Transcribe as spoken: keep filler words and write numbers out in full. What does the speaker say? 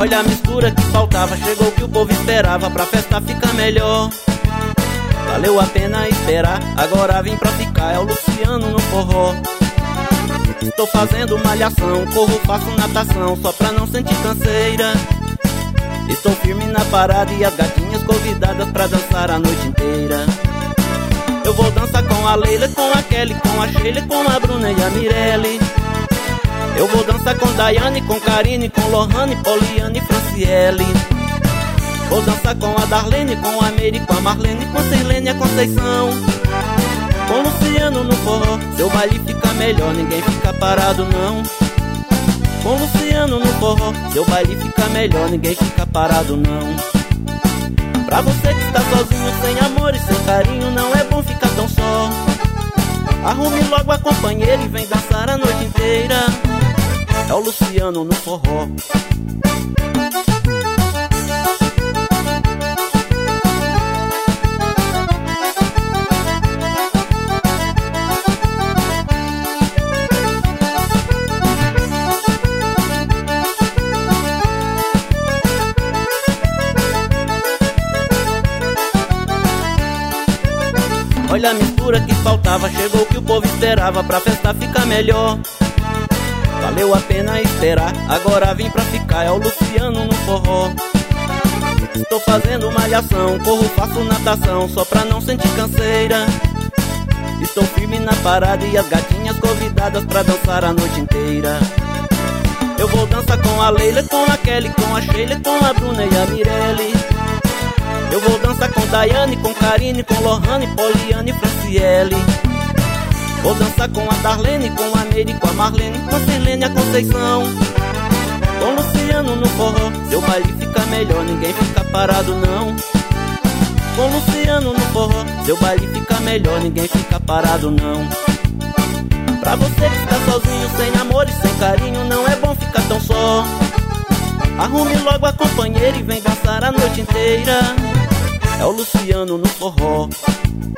Olha a mistura que faltava, chegou o que o povo esperava, pra festa ficar melhor. Valeu a pena esperar, agora vim pra ficar, é o Luciano no forró. Estou fazendo malhação, corro, faço natação, só pra não sentir canseira. Estou firme na parada e as gatinhas convidadas pra dançar a noite inteira. Eu vou dançar com a Leila, com a Kelly, com a Sheila, com a Bruna e a Mirelle. Eu vou dançar com Daiane, com Karine, com Lohane, Poliane e Franciele. Vou dançar com a Darlene, com a Meire, com a Marlene, com a Sirlene e a Conceição. Com Luciano no forró, seu baile fica melhor, ninguém fica parado não. Com Luciano no forró, seu baile fica melhor, ninguém fica parado não. Pra você que está sozinho, sem amor e sem carinho, não é bom ficar tão só. Arrume logo a companheira e vem dançar a noite inteira. É o Luciano no forró. Olha a mistura que faltava, chegou o que o povo esperava, pra festa ficar melhor. Valeu a pena esperar, agora vim pra ficar, é o Luciano no forró. Estou fazendo malhação, corro, faço natação, só pra não sentir canseira. Estou firme na parada e as gatinhas convidadas pra dançar a noite inteira. Eu vou dançar com a Leila, com a Kelly, com a Sheila, com a Bruna e a Mirelle. Eu vou dançar com Daiane, com Karine, com Lohane, Poliane e Franciele. Vou dançar com a Darlene, com a Meire, com a Marlene, com a Sirlene e a Conceição. Com Luciano no forró, seu baile fica melhor, ninguém fica parado não. Com Luciano no forró, seu baile fica melhor, ninguém fica parado não. Pra você que está sozinho, sem amor e sem carinho, não é bom ficar tão só. Arrume logo a companheira e vem dançar a noite inteira. É o Luciano no forró.